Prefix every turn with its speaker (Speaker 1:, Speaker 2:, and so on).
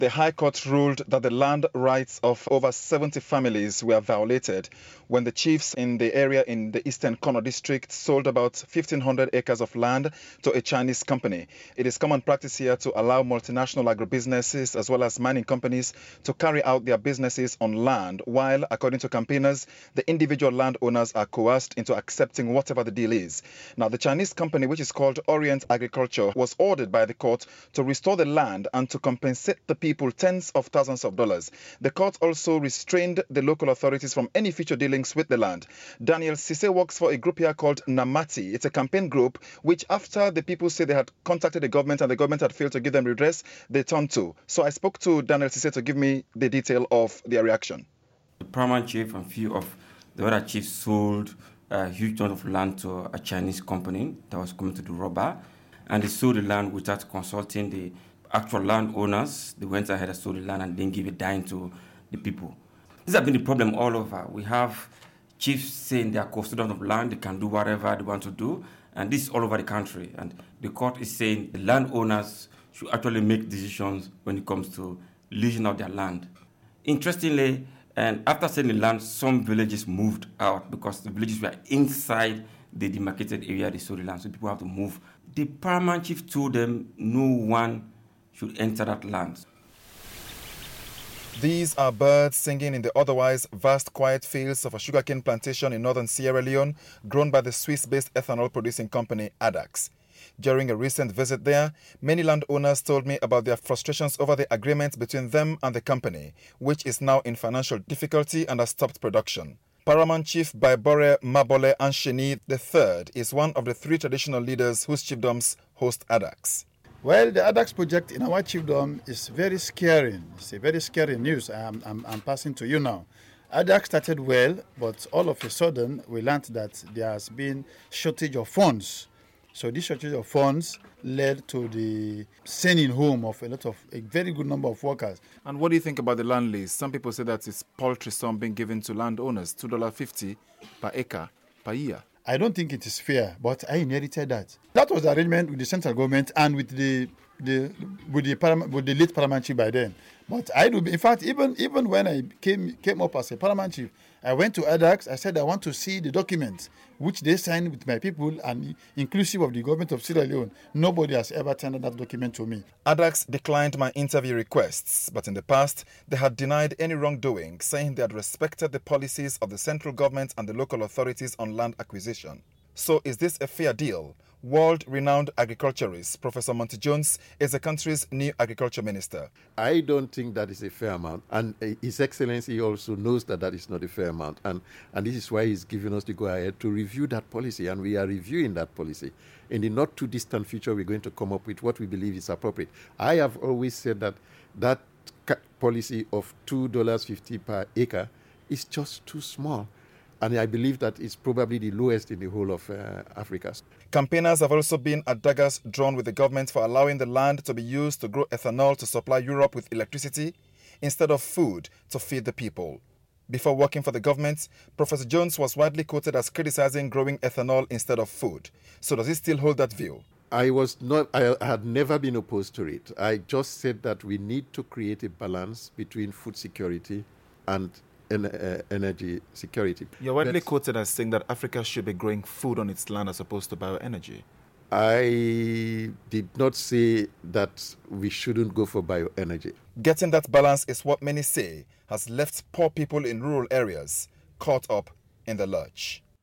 Speaker 1: The High Court ruled that the land rights of over 70 families were violated when the chiefs in the area in the Eastern Kono district sold about 1,500 acres of land to a Chinese company. It is common practice here to allow multinational agribusinesses as well as mining companies to carry out their businesses on land, while, according to campaigners, the individual landowners are coerced into accepting whatever the deal is. Now, the Chinese company, which is called Orient Agriculture, was ordered by the court to restore the land and to compensate the people tens of thousands of dollars. The court also restrained the local authorities from any future dealings with the land. Daniel Sise works for a group here called Namati. It's a campaign group which, after the people say they had contacted the government and the government had failed to give them redress, they turned to. So I spoke to Daniel Sise to give me the detail of their reaction.
Speaker 2: The paramount chief and few of the other chiefs sold a huge amount of land to a Chinese company that was coming to do rubber, and they sold the land without consulting the actual landowners. They went ahead and sold the land and didn't give a dime to the people. This has been the problem all over. We have chiefs saying they are custodians of land, they can do whatever they want to do, and this is all over the country. And the court is saying the landowners should actually make decisions when it comes to leasing out their land. Interestingly, and after selling the land, some villages moved out because the villages were inside the demarcated area they sold the land, so people have to move. The paramount chief told them no one should enter that land.
Speaker 1: These are birds singing in the otherwise vast quiet fields of a sugarcane plantation in northern Sierra Leone, grown by the Swiss-based ethanol-producing company Addax. During a recent visit there, many landowners told me about their frustrations over the agreement between them and the company, which is now in financial difficulty and has stopped production. Paramount Chief Baibore Mabole Ansheni III is one of the three traditional leaders whose chiefdoms host Addax.
Speaker 3: Well, the Addax project in our chiefdom is very scary. It's a very scary news I'm passing to you now. Addax started well, but all of a sudden we learned that there has been shortage of funds. So this shortage of funds led to the sending home of a very good number of workers.
Speaker 1: And what do you think about the land lease? Some people say that it's paltry sum being given to landowners, $2.50 per acre per year.
Speaker 3: I don't think it is fair, but I inherited that. That was the arrangement with the central government and with the late paramount chief by then. But I do. In fact, even when I came up as a paramount chief, I went to Addax. I said I want to see the documents which they signed with my people and inclusive of the government of Sierra Leone. Nobody has ever tendered that document to me.
Speaker 1: Addax declined my interview requests, but in the past they had denied any wrongdoing, saying they had respected the policies of the central government and the local authorities on land acquisition. So is this a fair deal? World-renowned agriculturist Professor Monty Jones is the country's new agriculture minister.
Speaker 4: I don't think that is a fair amount. And His Excellency also knows that that is not a fair amount. And this is why he's giving us the go-ahead to review that policy. And we are reviewing that policy. In the not-too-distant future, we're going to come up with what we believe is appropriate. I have always said that policy of $2.50 per acre is just too small. And I believe that it's probably the lowest in the whole of Africa.
Speaker 1: Campaigners have also been at daggers drawn with the government for allowing the land to be used to grow ethanol to supply Europe with electricity instead of food to feed the people. Before working for the government, Professor Jones was widely quoted as criticizing growing ethanol instead of food. So does he still hold that view?
Speaker 4: I had never been opposed to it. I just said that we need to create a balance between food security and energy security.
Speaker 1: You're widely quoted as saying that Africa should be growing food on its land as opposed to bioenergy.
Speaker 4: I did not say that we shouldn't go for bioenergy.
Speaker 1: Getting that balance is what many say has left poor people in rural areas caught up in the lurch.